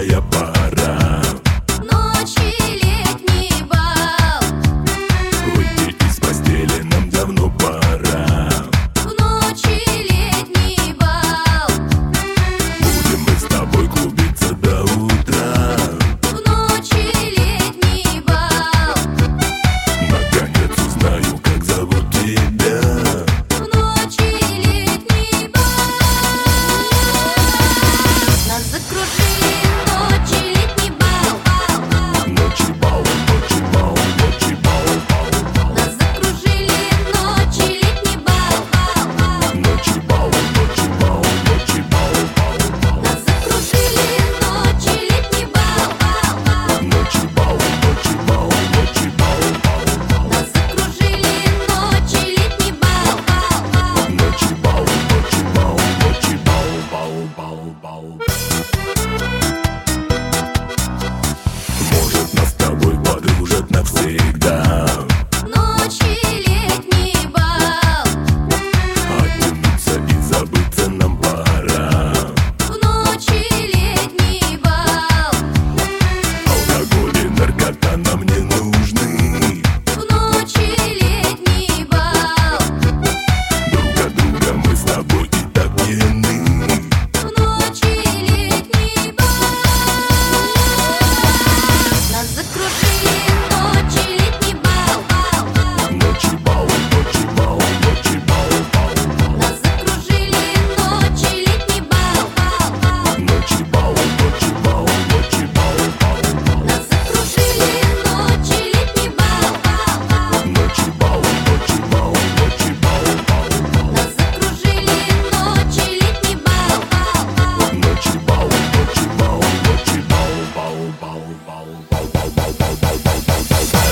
теплая пора. Ночи летний бал. Выйти из постели нам давно пора. В ночи летний бал. Будем мы с тобой клубиться до утра. В ночи летний бал. Наконец узнаю, как зовут тебя. В ночи летний бал. Нас закружили ночи летний бал. Ночи бал, ночи бал, ночи бал, бал. Нас закружили ночи летний бал. Ночи бал, ночи бал, ночи бал, бал. Нас закружили ночи летний бал. Ночи бал, ночи бал, ночи бал, бал. Нас закружили ночи летний бал. Ночи бал, ночи бал, ночи бал, бал, бал, бал. Может, нас с тобой подружат навсегда. Ночи летний бал. Оттянуться и забыться нам пора. В ночи летний бал. Алкоголь и наркота нам не нужны. В ночи летний бал. Друг от друга мы с тобой и так пьяны. В ночи летний бал. Нас закружили ночи летний бал. Ночи бал, ночи бал, ночи бал, бал. Нас закружили ночи летний бал. Ночи бал, ночи бал, ночи бал, бал. Нас закружили ночи летний бал. Ночи бал, ночи бал, ночи бал, бал. Нас закружили ночи летний бал. Ночи бал, ночи бал, ночи бал, бал, бал, бал, бал, бал, бал, бал, бал, бал, бал, бал, бал.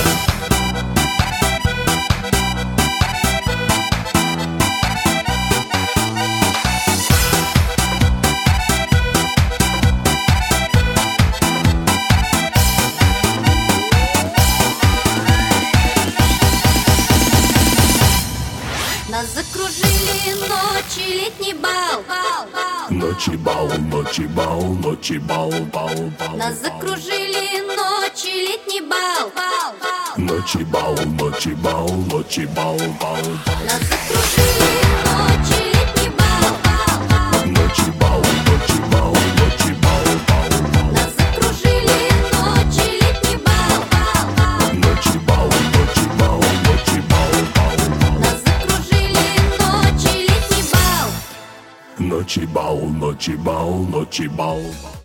Нас закружили ночи летний бал. Ночи бал, ночи бал, ночи бал, бал, бал. Нас закружили ночи летний бал. Ночи бал, ночи бал, ночи бал, бал, бал. Нас закружили ночи летний бал. Ночи бал, ночи бал, ночи бал, бал. Нас закружили ночи летний бал. Ночи бал, ночи бал, ночи бал, бал. Нас закружили ночи летний бал. Ночи бал, ночи бал, ночи бал.